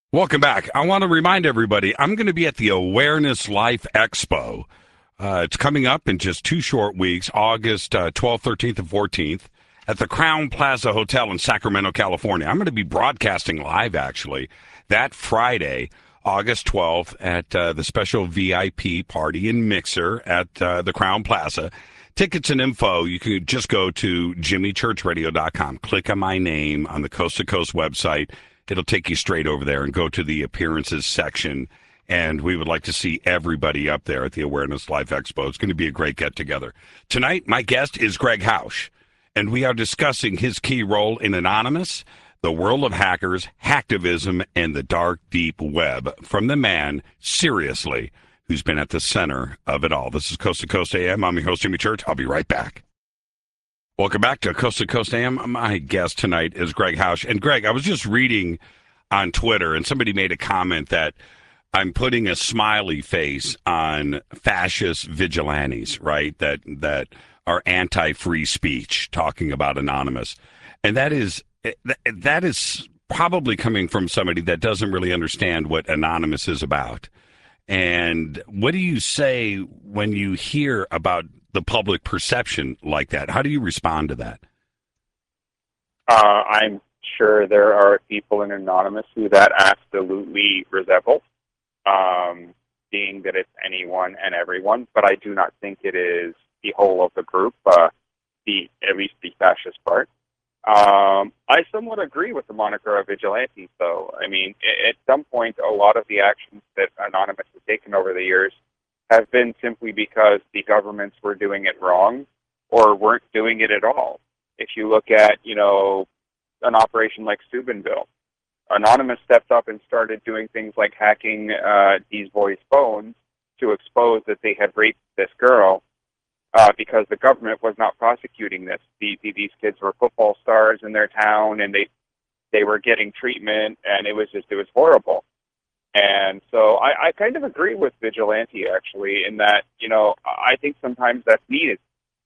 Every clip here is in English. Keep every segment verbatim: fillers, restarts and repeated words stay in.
Welcome back. I want to remind everybody I'm going to be at the Awareness Life Expo. Uh, it's coming up in just two short weeks, August uh, twelfth, thirteenth, and fourteenth at the Crown Plaza Hotel in Sacramento, California. I'm going to be broadcasting live, actually, that Friday, August twelfth, at uh, the special V I P party and mixer at uh, the Crown Plaza. Tickets and info, you can just go to jimmy church radio dot com. Click on my name on the Coast to Coast website. It'll take you straight over there and go to the appearances section. And we would like to see everybody up there at the Awareness Life Expo. It's going to be a great get together. Tonight, my guest is Greg Hausch, and we are discussing his key role in Anonymous, the world of hackers, hacktivism, and the dark, deep web from the man, seriously, who's been at the center of it all. This is Coast to Coast A M. I'm your host, Jimmy Church. I'll be right back. Welcome back to Coast to Coast A M. My guest tonight is Greg Hausch. And Greg, I was just reading on Twitter, and somebody made a comment that I'm putting a smiley face on fascist vigilantes, right? That that are anti-free speech, talking about Anonymous, and that is that is probably coming from somebody that doesn't really understand what Anonymous is about. And what do you say when you hear about the public perception like that? How do you respond to that? Uh, I'm sure there are people in Anonymous who that absolutely resemble, um, being that it's anyone and everyone, but I do not think it is the whole of the group, uh, the at least the fascist part. Um, I somewhat agree with the moniker of vigilantes, though. I mean, at some point, a lot of the actions that Anonymous has taken over the years have been simply because the governments were doing it wrong or weren't doing it at all. If you look at, you know, an operation like Steubenville, Anonymous stepped up and started doing things like hacking uh, these boys' phones to expose that they had raped this girl uh, because the government was not prosecuting this. The, the, these kids were football stars in their town, and they they were getting treatment, and it was just it was horrible. And so I, I kind of agree with vigilante, actually, in that, you know, I think sometimes that's needed.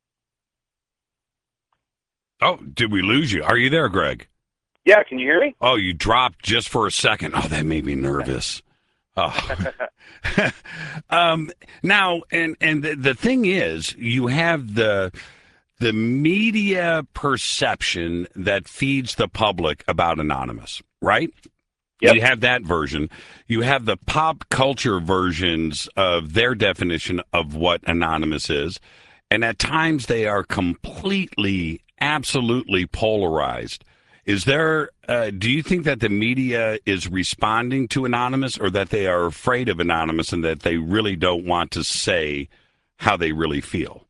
Oh, did we lose you? Are you there, Greg? Yeah, can you hear me? Oh, you dropped just for a second. Oh, that made me nervous. Oh. um, now, and and the, the thing is, you have the the media perception that feeds the public about Anonymous, right? Yep. You have that version. You have the pop culture versions of their definition of what Anonymous is. And at times they are completely, absolutely polarized. Is there, uh, do you think that the media is responding to Anonymous, or that they are afraid of Anonymous and that they really don't want to say how they really feel?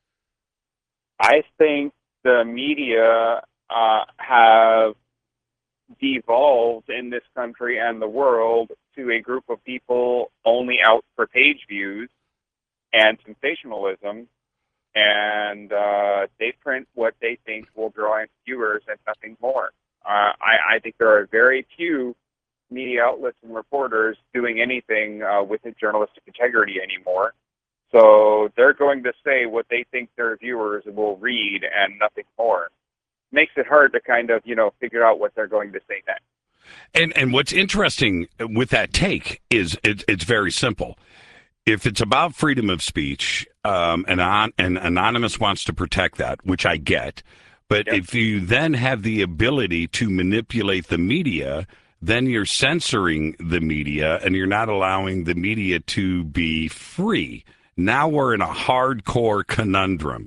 I think the media uh, have devolved in this country and the world to a group of people only out for page views and sensationalism, and uh, they print what they think will draw in viewers and nothing more. Uh, I, I think there are very few media outlets and reporters doing anything uh, with journalistic integrity anymore. So they're going to say what they think their viewers will read and nothing more. Makes it hard to kind of, you know, figure out what they're going to say next. And and what's interesting with that take is it, it's very simple. If it's about freedom of speech, um, and, on, and Anonymous wants to protect that, which I get, but Yep. if you then have the ability to manipulate the media, then you're censoring the media and you're not allowing the media to be free. Now we're in a hardcore conundrum.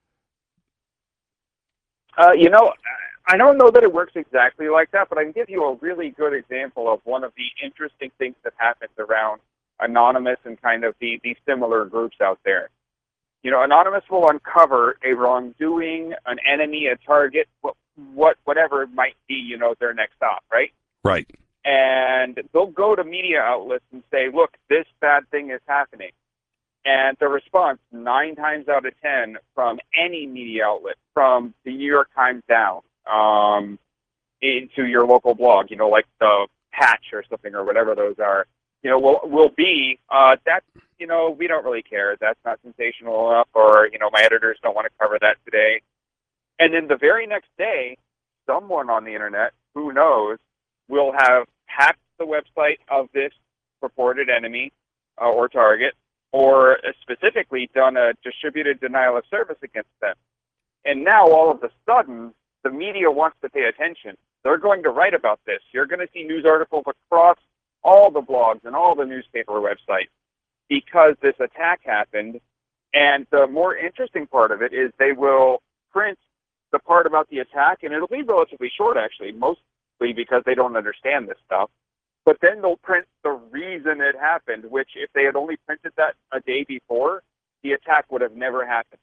Uh, you know, I don't know that it works exactly like that, but I can give you a really good example of one of the interesting things that happens around Anonymous and kind of the, the similar groups out there. You know, Anonymous will uncover a wrongdoing, an enemy, a target, what, what whatever it might be, you know, their next stop, right? Right. And they'll go to media outlets and say, look, this bad thing is happening. And the response, nine times out of ten, from any media outlet, from the New York Times down, um, into your local blog, you know, like the Patch or something or whatever those are, you know, will will be uh, that, you know, we don't really care. That's not sensational enough, or, you know, my editors don't want to cover that today. And then the very next day, someone on the internet, who knows, will have hacked the website of this purported enemy uh, or target, or specifically done a distributed denial of service against them. And now, all of a sudden, the media wants to pay attention. They're going to write about this. You're going to see news articles across all the blogs and all the newspaper websites because this attack happened. And the more interesting part of it is they will print the part about the attack, and it'll be relatively short, actually, mostly because they don't understand this stuff. But then they'll print the reason it happened, which if they had only printed that a day before, the attack would have never happened.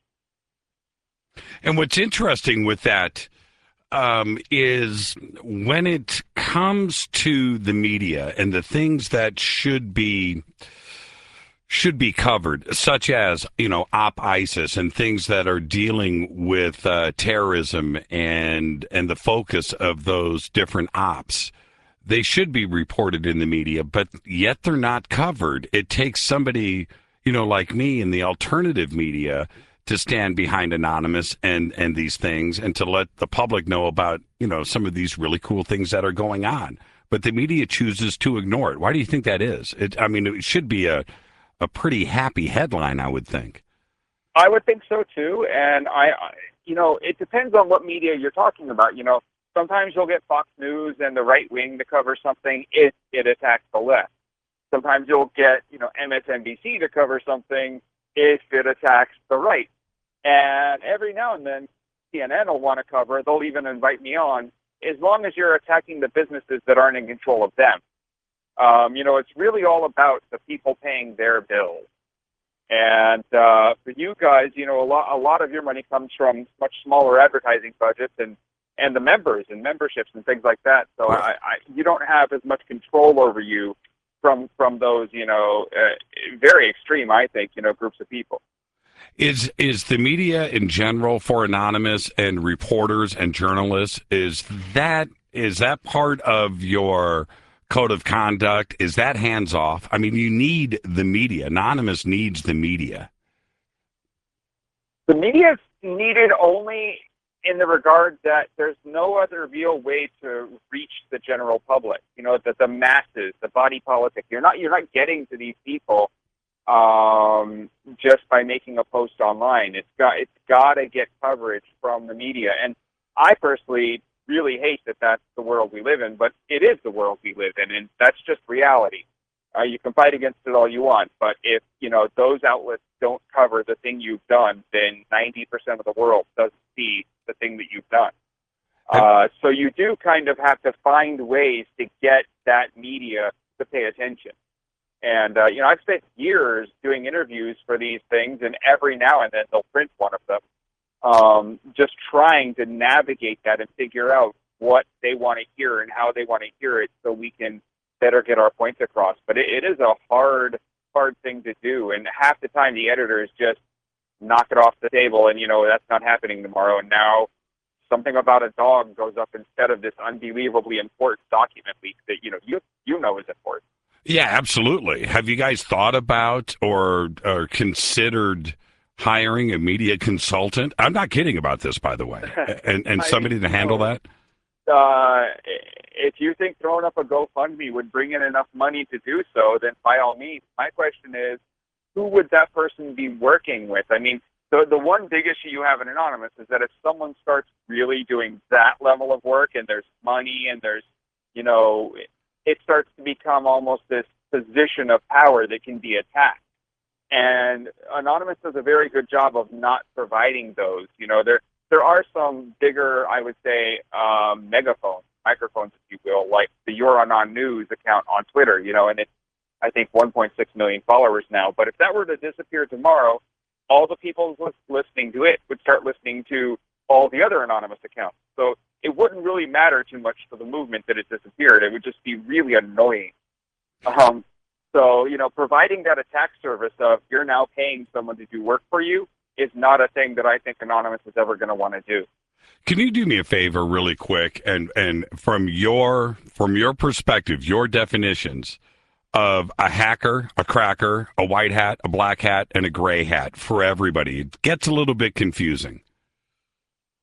And what's interesting with that um, is when it comes to the media and the things that should be should be covered, such as, you know, Op ISIS and things that are dealing with uh, terrorism and and the focus of those different ops, they should be reported in the media, but yet they're not covered. It takes somebody, you know, like me in the alternative media to stand behind Anonymous and, and these things and to let the public know about, you know, some of these really cool things that are going on. But the media chooses to ignore it. Why do you think that is? It, I mean, it should be a, a pretty happy headline, I would think. I would think so, too. And, I, I, you know, it depends on what media you're talking about. You know, sometimes you'll get Fox News and the right wing to cover something if it attacks the left. Sometimes you'll get, you know, M S N B C to cover something if it attacks the right. And every now and then, C N N will want to cover. They'll even invite me on, as long as you're attacking the businesses that aren't in control of them. Um, you know, it's really all about the people paying their bills. And uh, for you guys, you know, a lot, a lot of your money comes from much smaller advertising budgets and, and the members and memberships and things like that. So I, I, you don't have as much control over you from from those, you know, uh, very extreme, I think, you know, groups of people. Is is the media in general for Anonymous and reporters and journalists, is that is that part of your code of conduct? Is that hands off? I mean, you need the media. Anonymous needs the media. The media is needed only in the regard that there's no other real way to reach the general public. You know, the, the masses, the body politic. You're not you're not getting to these people um, just by making a post online. It's got it's got to get coverage from the media. And I personally really hate that that's the world we live in, but it is the world we live in, and that's just reality. Uh, you can fight against it all you want, but if, you know, those outlets don't cover the thing you've done, then ninety percent of the world doesn't see the thing that you've done. Uh, so you do kind of have to find ways to get that media to pay attention. And, uh, you know, I've spent years doing interviews for these things, and every now and then they'll print one of them, um, just trying to navigate that and figure out what they want to hear and how they want to hear it so we can better get our points across. But it, it is a hard, hard thing to do. And half the time the editors just knock it off the table and, you know, that's not happening tomorrow. And now something about a dog goes up instead of this unbelievably important document leak that, you know, you, you know is important. Yeah, absolutely. Have you guys thought about or, or considered hiring a media consultant? I'm not kidding about this, by the way. And, and somebody to handle that? Uh, if you think throwing up a GoFundMe would bring in enough money to do so, then by all means. My question is, who would that person be working with? I mean, the the one big issue you have in Anonymous is that if someone starts really doing that level of work and there's money and there's, you know, it starts to become almost this position of power that can be attacked. And Anonymous does a very good job of not providing those. You know, there there are some bigger, I would say, um, megaphones, microphones, if you will, like the You're Anon News account on Twitter, you know, and it's, I think, one point six million followers now. But if that were to disappear tomorrow, all the people listening to it would start listening to all the other Anonymous accounts. So it wouldn't really matter too much to the movement that it disappeared. It would just be really annoying. Um, so, you know, providing that attack service of you're now paying someone to do work for you is not a thing that I think Anonymous is ever going to want to do. Can you do me a favor really quick and, and from your from your perspective, your definitions of a hacker, a cracker, a white hat, a black hat, and a gray hat for everybody? It gets a little bit confusing.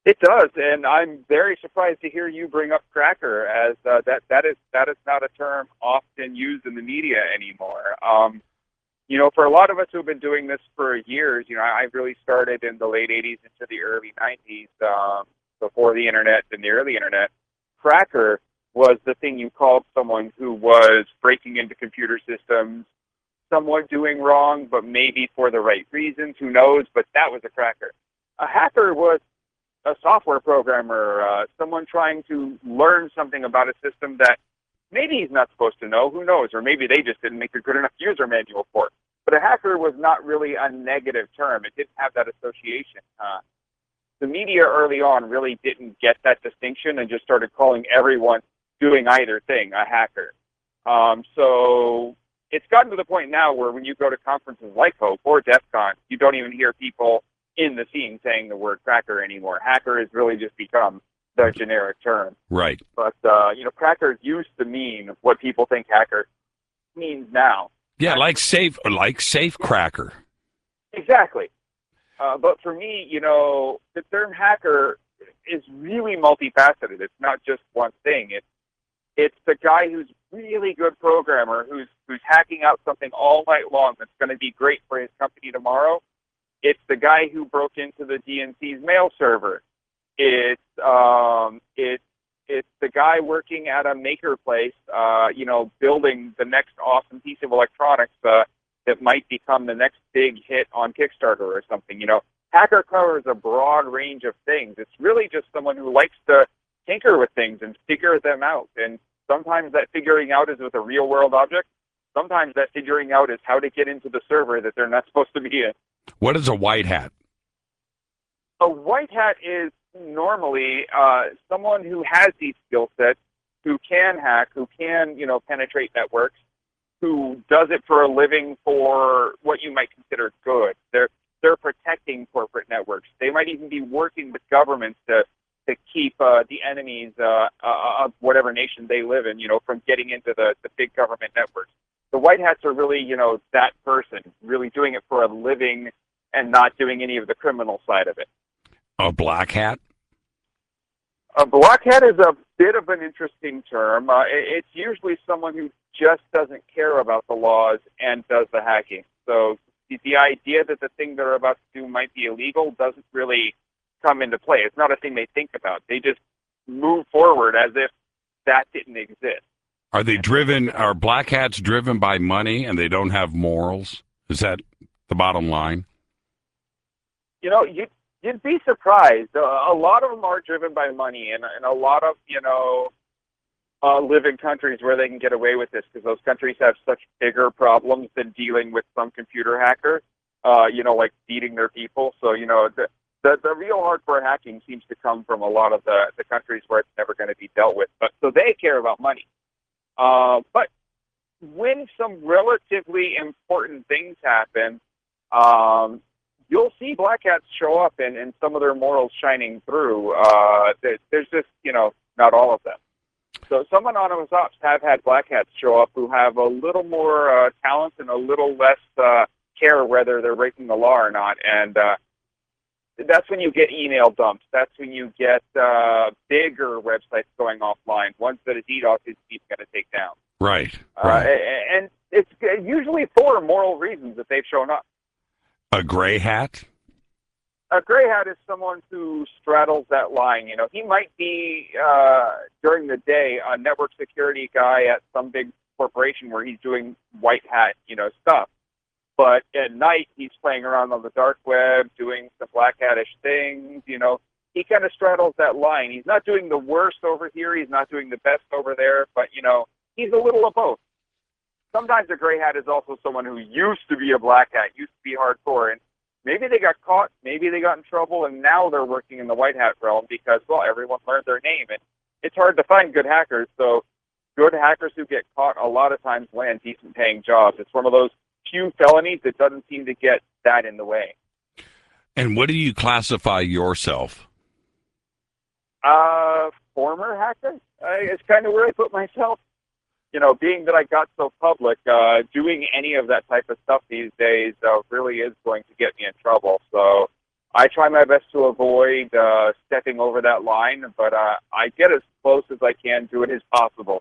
It does, and I'm very surprised to hear you bring up cracker, as uh, that that is that is not a term often used in the media anymore. Um, you know, for a lot of us who've been doing this for years, you know, I really started in the late eighties into the early nineties, um, before the internet and the early internet. Cracker was the thing you called someone who was breaking into computer systems, someone doing wrong, but maybe for the right reasons, who knows, but that was a cracker. A hacker was a software programmer, uh, someone trying to learn something about a system that maybe he's not supposed to know, who knows, or maybe they just didn't make a good enough user manual for it. But a hacker was not really a negative term. It didn't have that association. Uh, the media early on really didn't get that distinction and just started calling everyone doing either thing a hacker. Um, so it's gotten to the point now where when you go to conferences like Hope or DEF CON, you don't even hear people in the scene saying the word cracker anymore. Hacker has really just become the generic term. Right. But, uh, you know, cracker used to mean what people think hacker means now. Yeah, like safe, like safe cracker. Exactly. Uh, but for me, you know, the term hacker is really multifaceted. It's not just one thing. It's it's the guy who's really good programmer who's who's hacking out something all night long that's going to be great for his company tomorrow. It's the guy who broke into the D N C's mail server. It's um, it's it's the guy working at a maker place, uh, you know, building the next awesome piece of electronics uh, that might become the next big hit on Kickstarter or something. You know, hacker covers a broad range of things. It's really just someone who likes to tinker with things and figure them out. And sometimes that figuring out is with a real world object. Sometimes that figuring out is how to get into the server that they're not supposed to be in. What is a white hat? A white hat is normally uh, someone who has these skill sets, who can hack, who can, you know, penetrate networks, who does it for a living for what you might consider good. They're they're protecting corporate networks. They might even be working with governments to to keep uh, the enemies uh, uh, of whatever nation they live in, you know, from getting into the, the big government networks. The white hats are really, you know, that person, really doing it for a living and not doing any of the criminal side of it. A black hat? A black hat is a bit of an interesting term. Uh, it's usually someone who just doesn't care about the laws and does the hacking. So the, the idea that the thing they're about to do might be illegal doesn't really come into play. It's not a thing they think about. They just move forward as if that didn't exist. Are they driven, are black hats driven by money and they don't have morals? Is that the bottom line? You know, you You'd be surprised. Uh, a lot of them are driven by money, and, and a lot of, you know, uh, live in countries where they can get away with this because those countries have such bigger problems than dealing with some computer hacker, uh, you know, like beating their people. So, you know, the, the, the real hardcore hacking seems to come from a lot of the, the countries where it's never going to be dealt with. But so they care about money. Uh, but when some relatively important things happen, um, you'll see black hats show up and, and some of their morals shining through. Uh, there's just, you know, not all of them. So some anonymous ops have had black hats show up who have a little more uh, talent and a little less uh, care whether they're breaking the law or not. And uh, that's when you get email dumps. That's when you get uh, bigger websites going offline, ones that a DDoS is going to take down. Right, right. Uh, and it's usually for moral reasons that they've shown up. A gray hat? A gray hat is someone who straddles that line. You know, he might be, uh, during the day, a network security guy at some big corporation where he's doing white hat, you know, stuff. But at night, he's playing around on the dark web, doing some black hat-ish things, you know. He kind of straddles that line. He's not doing the worst over here. He's not doing the best over there. But, you know, he's a little of both. Sometimes a gray hat is also someone who used to be a black hat, used to be hardcore, and maybe they got caught, maybe they got in trouble, and now they're working in the white hat realm because, well, everyone learned their name, and it's hard to find good hackers, so good hackers who get caught a lot of times land decent paying jobs. It's one of those few felonies that doesn't seem to get that in the way. And what do you classify yourself? Uh, former hacker? Uh, it's kind of where I put myself. You know, being that I got so public, uh, doing any of that type of stuff these days uh, really is going to get me in trouble. So I try my best to avoid uh, stepping over that line, but uh, I get as close as I can to it as possible.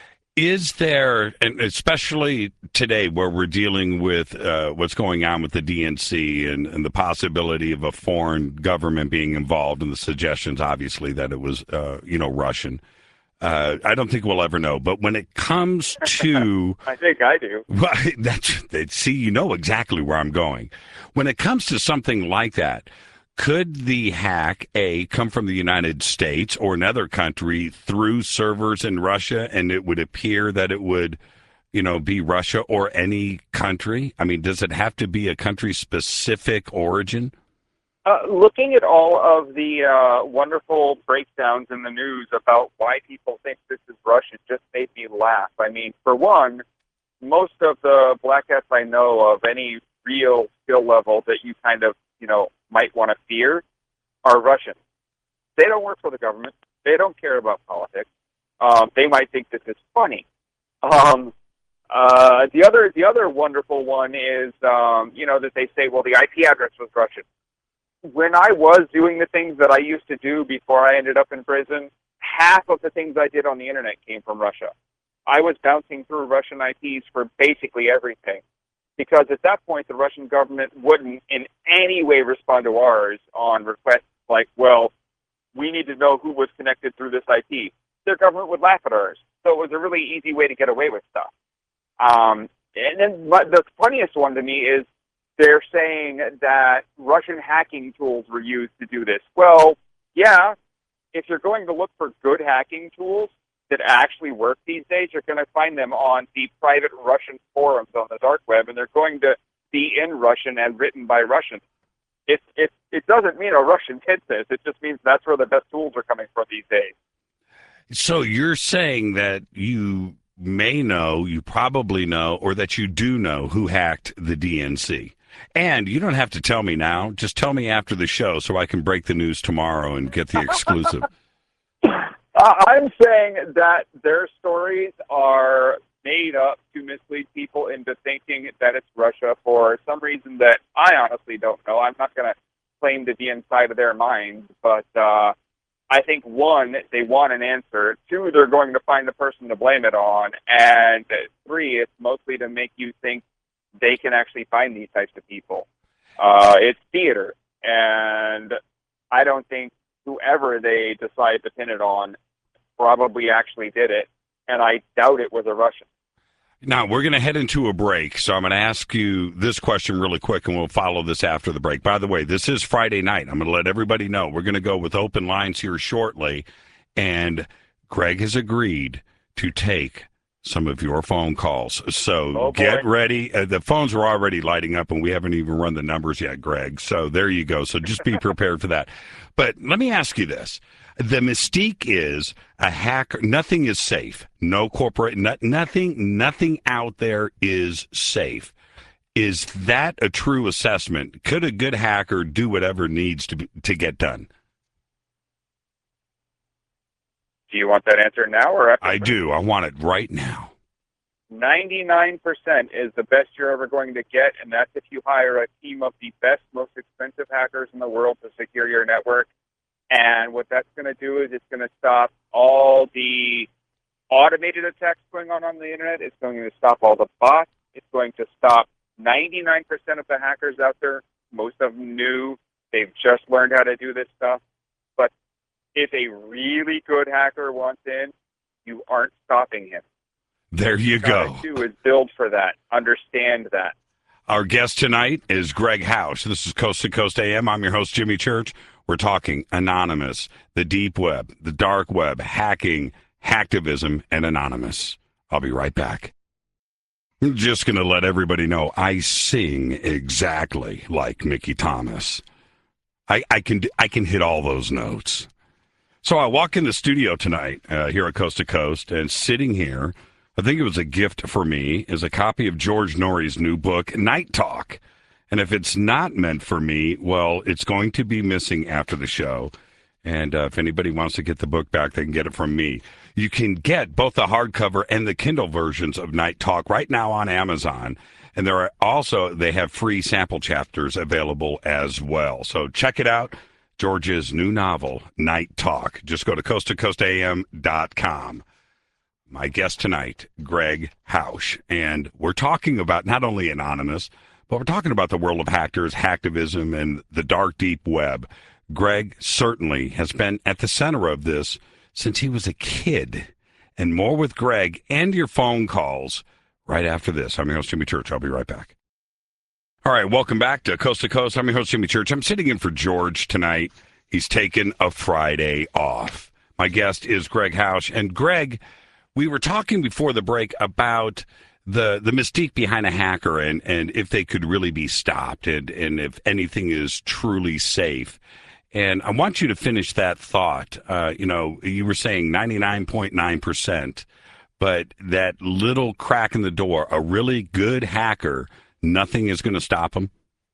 Is there, and especially today where we're dealing with uh, what's going on with the D N C and, and the possibility of a foreign government being involved, and the suggestions, obviously, that it was, uh, you know, Russian. Uh, I don't think we'll ever know. But when it comes to, I think I do. well, that's see, you know exactly where I'm going. When it comes to something like that, could the hack, A, come from the United States or another country through servers in Russia, and it would appear that it would, you know, be Russia or any country? I mean, does it have to be a country-specific origin? Uh, looking at all of the uh, wonderful breakdowns in the news about why people think this is Russian just made me laugh. I mean, for one, most of the black hats I know of any real skill level that you kind of, you know, might want to fear are Russian. They don't work for the government. They don't care about politics. Um, they might think this is funny. Um, uh, the other, the other wonderful one is, um, you know, that they say, well, the I P address was Russian. When I was doing the things that I used to do before I ended up in prison, half of the things I did on the internet came from Russia. I was bouncing through Russian I Ps for basically everything. Because at that point, the Russian government wouldn't in any way respond to ours on requests like, well, we need to know who was connected through this I P. Their government would laugh at ours. So it was a really easy way to get away with stuff. Um, and then but the funniest one to me is they're saying that Russian hacking tools were used to do this. Well, yeah, if you're going to look for good hacking tools that actually work these days, you're going to find them on the private Russian forums on the dark web, and they're going to be in Russian and written by Russians. It, it, it doesn't mean a Russian did this. It just means that's where the best tools are coming from these days. So you're saying that you may know, you probably know, or that you do know who hacked the D N C. And you don't have to tell me now. Just tell me after the show so I can break the news tomorrow and get the exclusive. Uh, I'm saying that their stories are made up to mislead people into thinking that it's Russia for some reason that I honestly don't know. I'm not going to claim to be inside of their minds, but uh, I think, one, they want an answer. Two, they're going to find the person to blame it on. And three, it's mostly to make you think they can actually find these types of people. Uh, it's theater, and I don't think whoever they decide to pin it on probably actually did it, and I doubt it was a Russian. Now, we're going to head into a break, so I'm going to ask you this question really quick, and we'll follow this after the break. By the way, this is Friday night. I'm going to let everybody know. We're going to go with open lines here shortly, and Greg has agreed to take some of your phone calls. So oh, get ready. Uh, the phones are already lighting up, and we haven't even run the numbers yet, Greg. So there you go. So just be prepared for that. But let me ask you this. The mystique is a hacker. Nothing is safe. No corporate, no, nothing, nothing out there is safe. Is that a true assessment? Could a good hacker do whatever needs to be, to get done? Do you want that answer now or after? I do. I want it right now. ninety-nine percent is the best you're ever going to get, and that's if you hire a team of the best, most expensive hackers in the world to secure your network. And what that's going to do is it's going to stop all the automated attacks going on on the internet. It's going to stop all the bots. It's going to stop ninety-nine percent of the hackers out there. Most of them new. They've just learned how to do this stuff. But if a really good hacker wants in, you aren't stopping him. There you go. What you do is build for that. Understand that. Our guest tonight is Greg House. This is Coast to Coast A M. I'm your host, Jimmy Church. We're talking anonymous, the deep web, the dark web, hacking, hacktivism, and anonymous. I'll be right back. I'm just going to let everybody know I sing exactly like Mickey Thomas. I, I can I can hit all those notes. So I walk in the studio tonight uh, here at Coast to Coast, and sitting here, I think it was a gift for me, is a copy of George Norrie's new book, Night Talk. And if it's not meant for me, well, it's going to be missing after the show. And uh, if anybody wants to get the book back, they can get it from me. You can get both the hardcover and the Kindle versions of Night Talk right now on Amazon. And there are also, they have free sample chapters available as well. So check it out. George's new novel, Night Talk. Just go to coast to coast a m dot com. My guest tonight, Greg Hausch. And we're talking about not only Anonymous, but we're talking about the world of hackers, hacktivism, and the dark, deep web. Greg certainly has been at the center of this since he was a kid. And more with Greg and your phone calls right after this. I'm your host, Jimmy Church. I'll be right back. All right, welcome back to Coast to Coast. I'm your host, Jimmy Church. I'm sitting in for George tonight. He's taken a Friday off. My guest is Greg Hausch. And Greg, we were talking before the break about the the mystique behind a hacker and, and if they could really be stopped and, and if anything is truly safe. And I want you to finish that thought. Uh, you know, you were saying ninety-nine point nine percent, but that little crack in the door, a really good hacker, nothing is going to stop them?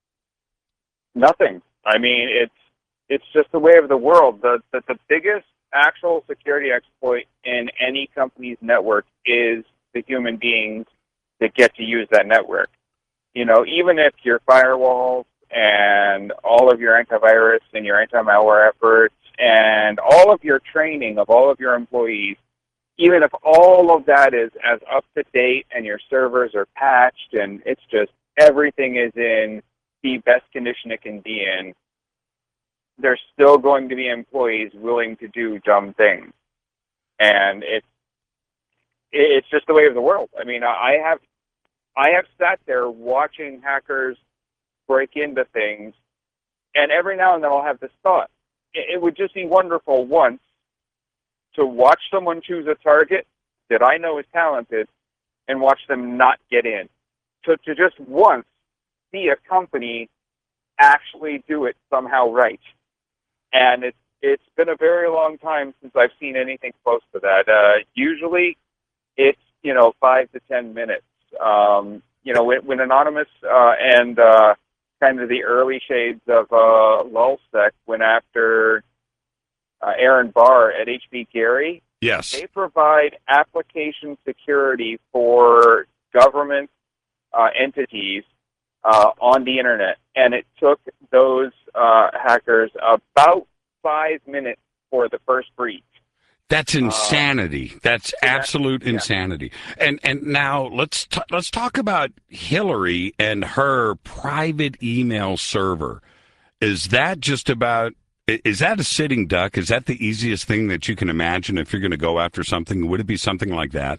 Nothing. I mean, it's it's just the way of the world. The, the, the biggest actual security exploit in any company's network is the human beings that get to use that network. You know, even if your firewalls and all of your antivirus and your anti-malware efforts and all of your training of all of your employees, even if all of that is as up to date and your servers are patched and it's just everything is in the best condition it can be in, there's still going to be employees willing to do dumb things. And it's it's just the way of the world. I mean, I have I have sat there watching hackers break into things, and every now and then I'll have this thought. It, it would just be wonderful once to watch someone choose a target that I know is talented and watch them not get in. So to just once see a company actually do it somehow right. And it's it's been a very long time since I've seen anything close to that. Uh, usually it's, you know, five to ten minutes. Um, you know, when, when Anonymous uh, and uh, kind of the early shades of uh, LulzSec went after uh, Aaron Barr at H B Gary, yes, they provide application security for government uh, entities uh, on the internet. And it took those uh, hackers about five minutes for the first breach. That's insanity. Uh, That's absolute yeah. insanity. And and now let's t- let's talk about Hillary and her private email server. Is that just about? Is that a sitting duck? Is that the easiest thing that you can imagine if you're going to go after something? Would it be something like that?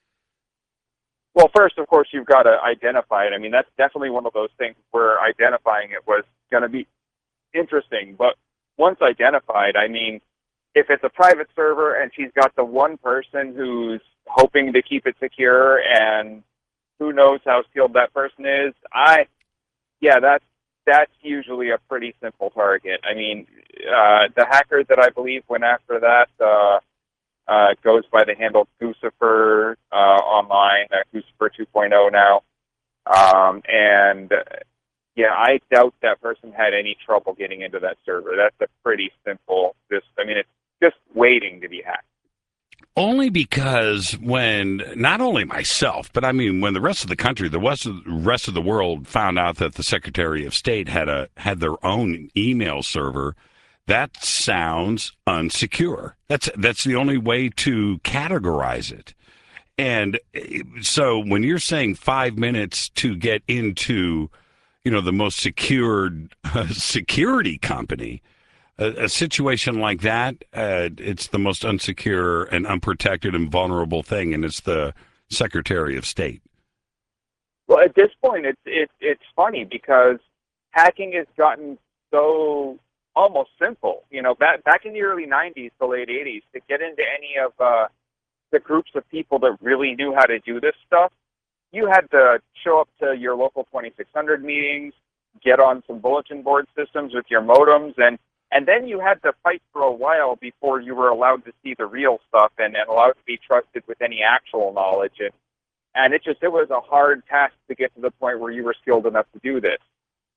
Well, first, of course, you've got to identify it. I mean, that's definitely one of those things where identifying it was going to be interesting. But once identified, I mean, if it's a private server and she's got the one person who's hoping to keep it secure and who knows how skilled that person is, I, yeah, that's, that's usually a pretty simple target. I mean, uh, the hacker that I believe went after that uh, uh, goes by the handle Guccifer uh, online, uh, Guccifer two point oh now. Um, and, uh, yeah, I doubt that person had any trouble getting into that server. That's a pretty simple, just, I mean, it's just waiting to be hacked. Only because when not only myself, but I mean when the rest of the country, the rest of, rest of the world found out that the Secretary of State had a had their own email server, that sounds unsecure. That's that's the only way to categorize it. And so when you're saying five minutes to get into, you know, the most secured uh, security company. A, a situation like that, uh, it's the most unsecure and unprotected and vulnerable thing, and it's the Secretary of State. Well, at this point, it's it's it's funny because hacking has gotten so almost simple. You know, back back in the early nineties, the late eighties, to get into any of uh, the groups of people that really knew how to do this stuff, you had to show up to your local twenty-six hundred meetings, get on some bulletin board systems with your modems, and And then you had to fight for a while before you were allowed to see the real stuff and, and allowed to be trusted with any actual knowledge. And, and it just, it was a hard task to get to the point where you were skilled enough to do this.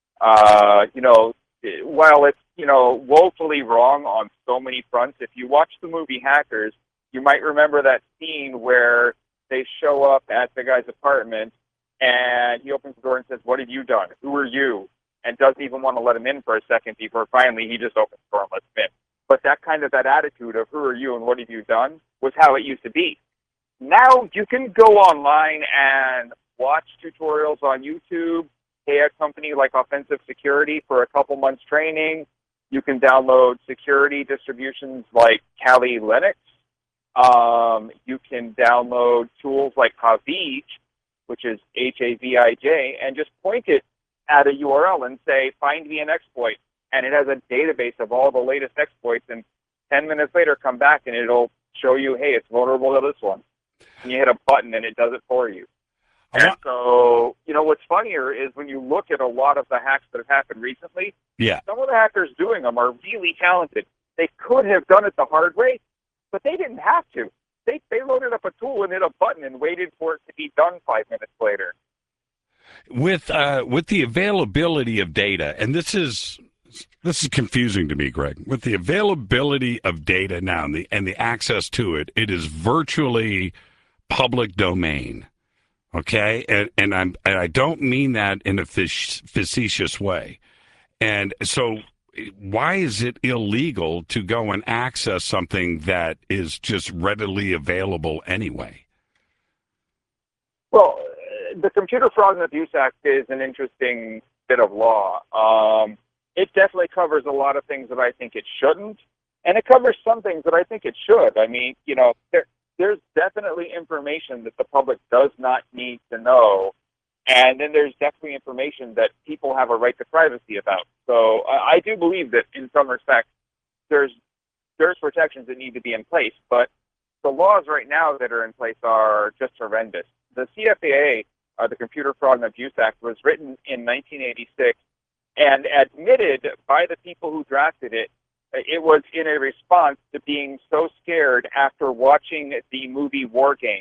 Uh, you know, while it's, you know, woefully wrong on so many fronts, if you watch the movie Hackers, you might remember that scene where they show up at the guy's apartment And he opens the door and says, "What have you done? Who are you?" And doesn't even want to let him in for a second before finally he just opens the door and lets him in. But that kind of that attitude of "Who are you and what have you done?" was how it used to be. Now you can go online and watch tutorials on YouTube, pay a company like Offensive Security for a couple months training. You can download security distributions like Kali Linux. Um, you can download tools like Havij, which is H A V I J, and just point it at a U R L and say, "Find me an exploit." And it has a database of all the latest exploits, and ten minutes later come back and it'll show you, "Hey, it's vulnerable to this one." And you hit a button and it does it for you. And so, you know, what's funnier is when you look at a lot of the hacks that have happened recently, yeah, some of the hackers doing them are really talented. They could have done it the hard way, but they didn't have to. They they loaded up a tool and hit a button and waited for it to be done five minutes later. With uh, with the availability of data, and this is this is confusing to me, Greg. With the availability of data now and the and the access to it, it is virtually public domain. Okay, and and I'm and I don't mean that in a fish, facetious way. And so, why is it illegal to go and access something that is just readily available anyway? Well, the Computer Fraud and Abuse Act is an interesting bit of law. Um, it definitely covers a lot of things that I think it shouldn't, and it covers some things that I think it should. I mean, you know, there, there's definitely information that the public does not need to know, and then there's definitely information that people have a right to privacy about. So uh, I do believe that in some respects there's there's protections that need to be in place, but the laws right now that are in place are just horrendous. The C F A A, uh, the Computer Fraud and Abuse Act, was written in nineteen eighty-six and admitted by the people who drafted it. It was in a response to being so scared after watching the movie War Games.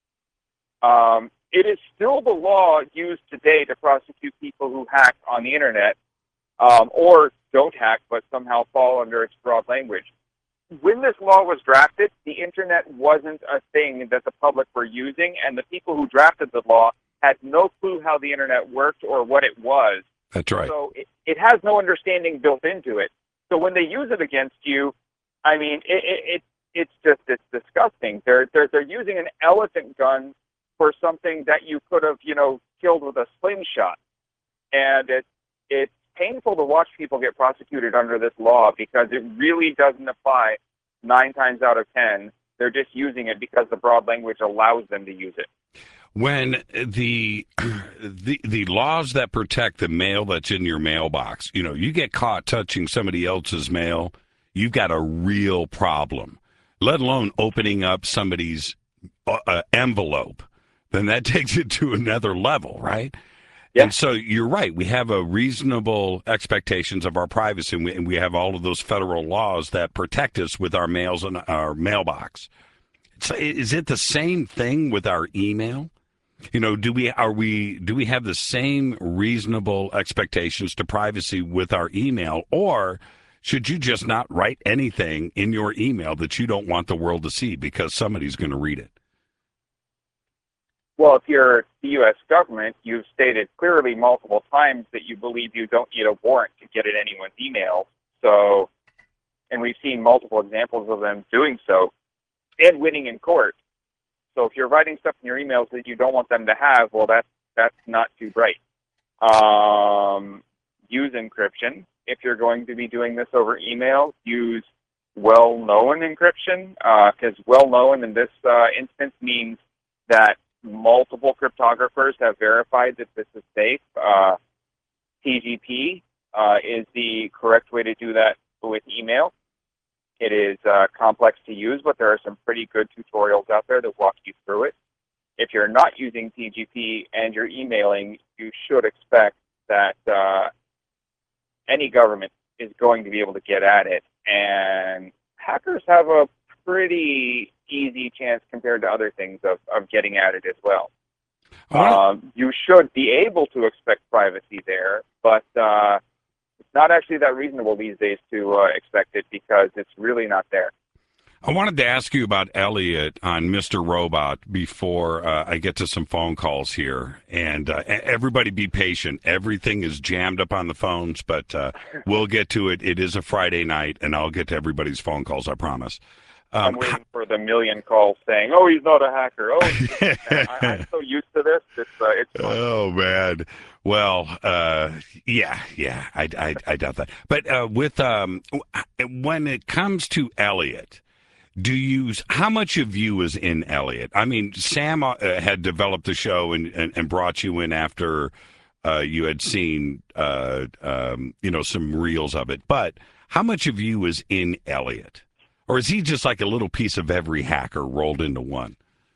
Um, it is still the law used today to prosecute people who hack on the internet, um, or don't hack but somehow fall under its broad language. When this law was drafted, the internet wasn't a thing that the public were using, and the people who drafted the law had no clue how the internet worked or what it was. That's right. So it, it has no understanding built into it. So when they use it against you, I mean, it, it, it it's just it's disgusting. They're they're they're using an elephant gun for something that you could have, you know, killed with a slingshot, and it it's painful to watch people get prosecuted under this law because it really doesn't apply nine times out of ten. They're just using it because the broad language allows them to use it. When the the the laws that protect the mail that's in your mailbox, you know, you get caught touching somebody else's mail, you've got a real problem. Let alone opening up somebody's uh, envelope, then that takes it to another level, right? Yeah. And so you're right. We have a reasonable expectations of our privacy, and we, and we have all of those federal laws that protect us with our mails and our mailbox. So is it the same thing with our email? You know, do we are we do we have the same reasonable expectations to privacy with our email, or should you just not write anything in your email that you don't want the world to see because somebody's going to read it? Well, if you're the U S government, you've stated clearly multiple times that you believe you don't need a warrant to get at anyone's email. So, and we've seen multiple examples of them doing so and winning in court. So if you're writing stuff in your emails that you don't want them to have, well, that's, that's not too bright. Um, use encryption. If you're going to be doing this over email, use well-known encryption, because uh, well-known in this uh, instance means that multiple cryptographers have verified that this is safe. Uh, T G P uh, is the correct way to do that with email. It is uh, complex to use, but there are some pretty good tutorials out there that walk you through it. If you're not using T G P and you're emailing, you should expect that uh, any government is going to be able to get at it. And hackers have a pretty easy chance compared to other things of, of getting at it as well. Um, you should be able to expect privacy there, but uh, it's not actually that reasonable these days to uh, expect it because it's really not there. I wanted to ask you about Elliot on Mister Robot before uh, I get to some phone calls here. And uh, e- everybody be patient. Everything is jammed up on the phones, but uh, we'll get to it. It is a Friday night, and I'll get to everybody's phone calls, I promise. I'm Um, waiting for the million calls saying, "Oh, he's not a hacker." Oh, he's a fan. I, I'm so used to this. It's uh, it's fun. oh, man. Well, uh, yeah, yeah, I, I, I doubt that. But uh, with um, w- when it comes to Elliot, do you? How much of you is in Elliot? I mean, Sam uh, had developed the show and, and, and brought you in after uh, you had seen, uh, um, you know, some reels of it. But how much of you is in Elliot, or is he just like a little piece of every hacker rolled into one?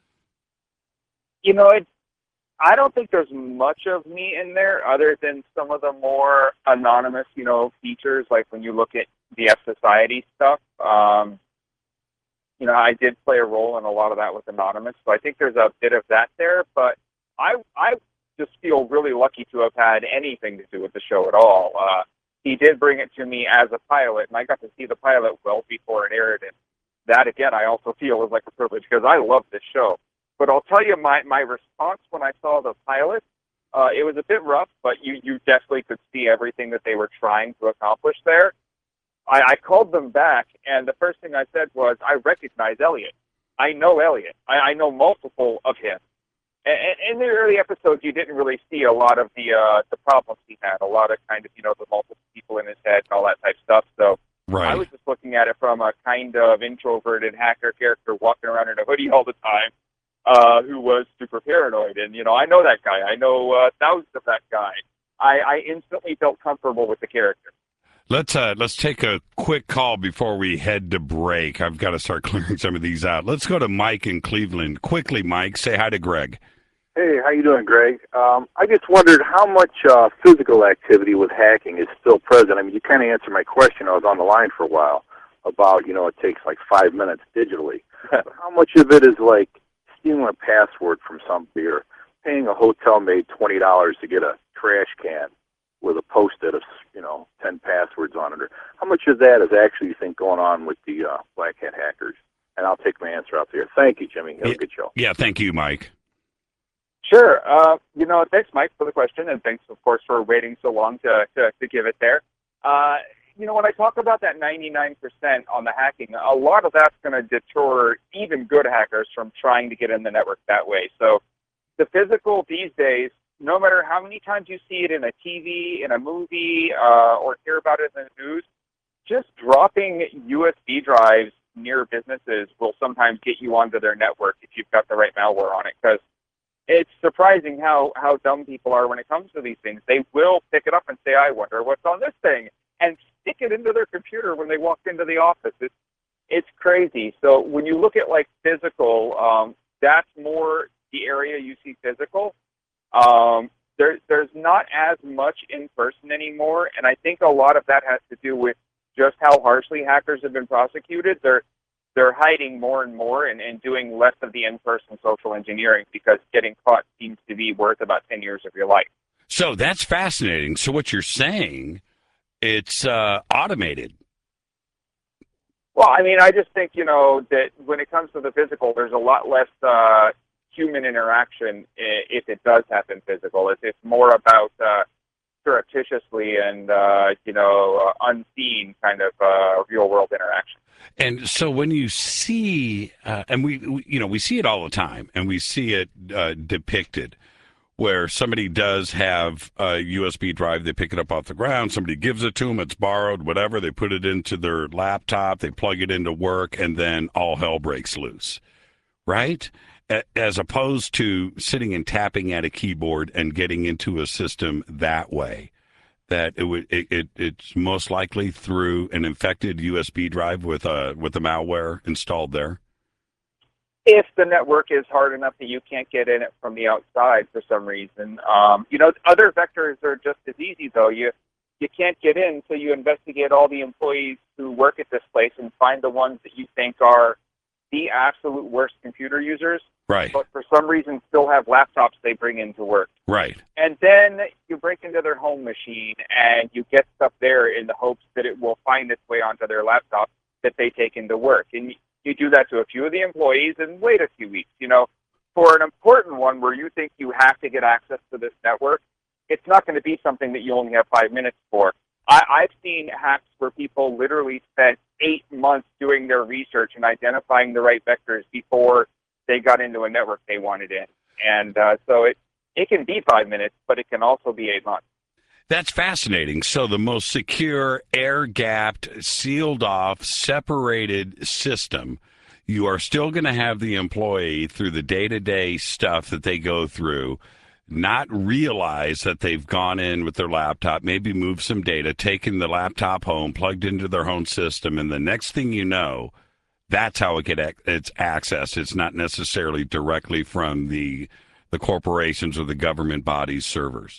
You know, it's. I don't think there's much of me in there other than some of the more anonymous, you know, features, like when you look at the F Society stuff. Um, you know, I did play a role in a lot of that with Anonymous, so I think there's a bit of that there. But I, I just feel really lucky to have had anything to do with the show at all. Uh, he did bring it to me as a pilot, and I got to see the pilot well before it aired. And that, again, I also feel is like a privilege because I love this show. But I'll tell you, my, my response when I saw the pilot, uh, it was a bit rough, but you, you definitely could see everything that they were trying to accomplish there. I, I called them back, and the first thing I said was, I recognize Elliot. I know Elliot. I, I know multiple of him. And, and in the early episodes, you didn't really see a lot of the uh, the problems he had, a lot of kind of, you know, the multiple people in his head and all that type of stuff. So Right. I was just looking at it from a kind of introverted hacker character walking around in a hoodie all the time, uh, who was super paranoid. And, you know, I know that guy. I know uh, thousands of that guy. I, I instantly felt comfortable with the character. Let's uh, let's take a quick call before we head to break. I've got to start clearing some of these out. Let's go to Mike in Cleveland. Quickly, Mike, say hi to Greg. Hey, how you doing, Greg? Um, I just wondered how much uh, physical activity with hacking is still present. I mean, you kind of answered my question. I was on the line for a while about, you know, it takes like five minutes digitally. But how much of it is like stealing a password from somebody or paying a hotel maid twenty dollars to get a trash can with a post-it of, you know, ten passwords on it? Or how much of that is actually, you think, going on with the uh, Black Hat hackers? And I'll take my answer out there. Thank you, Jimmy. Have yeah, a good show. Yeah, thank you, Mike. Sure. Uh, you know, thanks, Mike, for the question, and thanks, of course, for waiting so long to, to, to give it there. Uh, you know, when I talk about that ninety-nine percent on the hacking, a lot of that's going to deter even good hackers from trying to get in the network that way. So the physical these days, no matter how many times you see it in a T V, in a movie, uh, or hear about it in the news, just dropping U S B drives near businesses will sometimes get you onto their network if you've got the right malware on it. Because it's surprising how, how dumb people are when it comes to these things. They will pick it up and say, I wonder what's on this thing, and stick it into their computer when they walk into the office. It's, it's crazy. So when you look at like physical, um, that's more the area you see physical. Um, there, there's not as much in person anymore, and I think a lot of that has to do with just how harshly hackers have been prosecuted. They're they're hiding more and more and, and doing less of the in-person social engineering because getting caught seems to be worth about ten years of your life. So that's fascinating. So what you're saying, it's uh, automated. Well, I mean, I just think, you know, that when it comes to the physical, there's a lot less uh, human interaction if it does happen physical. It's, it's more about uh, surreptitiously and, uh, you know, uh, unseen kind of uh, real-world interaction. And so when you see, uh, and we, we, you know, we see it all the time, and we see it uh, depicted, where somebody does have a U S B drive, they pick it up off the ground, somebody gives it to them, it's borrowed, whatever, they put it into their laptop, they plug it into work, and then all hell breaks loose, right? As opposed to sitting and tapping at a keyboard and getting into a system that way. That it would it, it it's most likely through an infected U S B drive with a with the malware installed there. If the network is hard enough that you can't get in it from the outside for some reason, um, you know, other vectors are just as easy though. You you can't get in, so you investigate all the employees who work at this place and find the ones that you think are the absolute worst computer users. Right. But for some reason still have laptops they bring into work. Right. And then you break into their home machine and you get stuff there in the hopes that it will find its way onto their laptop that they take into work. And You do that to a few of the employees and wait a few weeks. You know, for an important one where you think you have to get access to this network, it's not going to be something that you only have five minutes for. I, I've seen hacks where people literally spent eight months doing their research and identifying the right vectors before they got into a network they wanted in. And uh, so it, it can be five minutes, but it can also be eight months. That's fascinating. So the most secure, air-gapped, sealed-off, separated system, you are still going to have the employee through the day-to-day stuff that they go through, not realize that they've gone in with their laptop, maybe moved some data, taken the laptop home, plugged into their own system, and the next thing you know, that's how it get it's accessed. It's not necessarily directly from the the corporations or the government bodies' servers.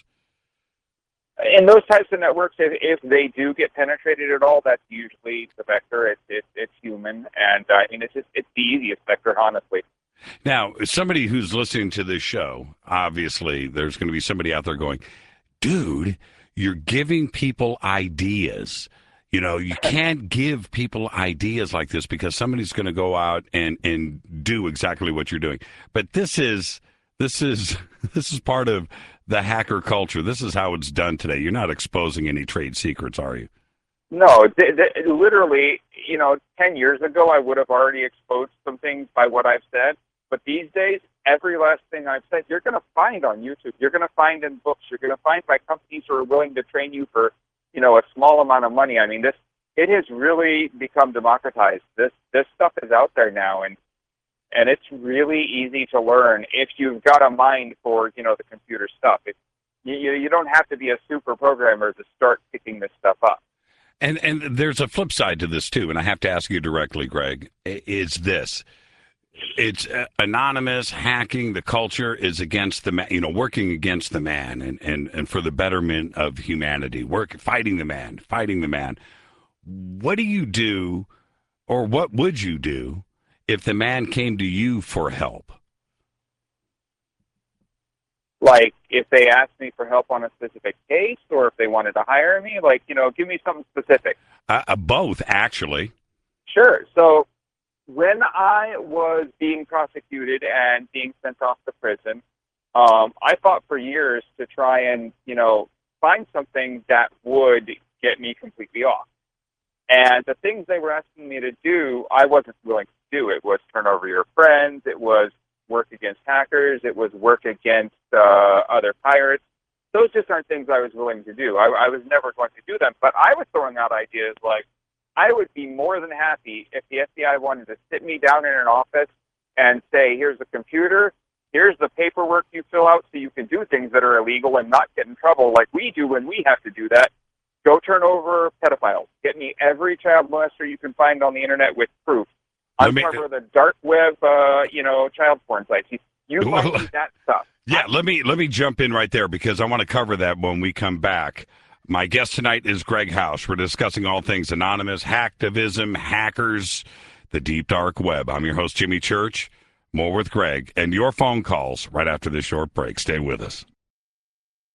In those types of networks, if, if they do get penetrated at all, that's usually the vector. It's it's, it's human, and uh, I mean it's just it's the easiest vector, honestly. Now, somebody who's listening to this show, obviously, there's going to be somebody out there going, "Dude, you're giving people ideas. You know, you can't give people ideas like this because somebody's going to go out and and do exactly what you're doing." But this is this is this is part of the hacker culture. This is how it's done today. You're not exposing any trade secrets, are you? No, th- th- literally, you know, ten years ago, I would have already exposed some things by what I've said. But these days, every last thing I've said, you're going to find on YouTube. You're going to find in books. You're going to find by companies who are willing to train you for, you know, a small amount of money. I mean, this it has really become democratized. This this stuff is out there now, and and it's really easy to learn if you've got a mind for, you know, the computer stuff. It, you you don't have to be a super programmer to start picking this stuff up. And and there's a flip side to this too, and I have to ask you directly, Greg. Is this? It's uh, anonymous hacking. The culture is against the man, you know, working against the man and, and, and for the betterment of humanity, work, fighting the man, fighting the man. What do you do, or what would you do if the man came to you for help? Like, if they asked me for help on a specific case, or if they wanted to hire me, like, you know, give me something specific. Uh, uh, both, actually. Sure. So, when I was being prosecuted and being sent off to prison, um, I fought for years to try and, you know, find something that would get me completely off. And the things they were asking me to do, I wasn't willing to do. It was turn over your friends. It was work against hackers. It was work against uh, other pirates. Those just aren't things I was willing to do. I, I was never going to do them. But I was throwing out ideas like, I would be more than happy if the F B I wanted to sit me down in an office and say, here's a computer, here's the paperwork you fill out so you can do things that are illegal and not get in trouble like we do when we have to do that. Go turn over pedophiles. Get me every child molester you can find on the internet with proof. Uncover the dark web, uh, you know, child porn sites. You, you find me that stuff. Yeah, let me let me jump in right there because I want to cover that when we come back. My guest tonight is Greg House. We're discussing all things anonymous, hacktivism, hackers, the deep dark web. I'm your host, Jimmy Church. More with Greg and your phone calls right after this short break. Stay with us.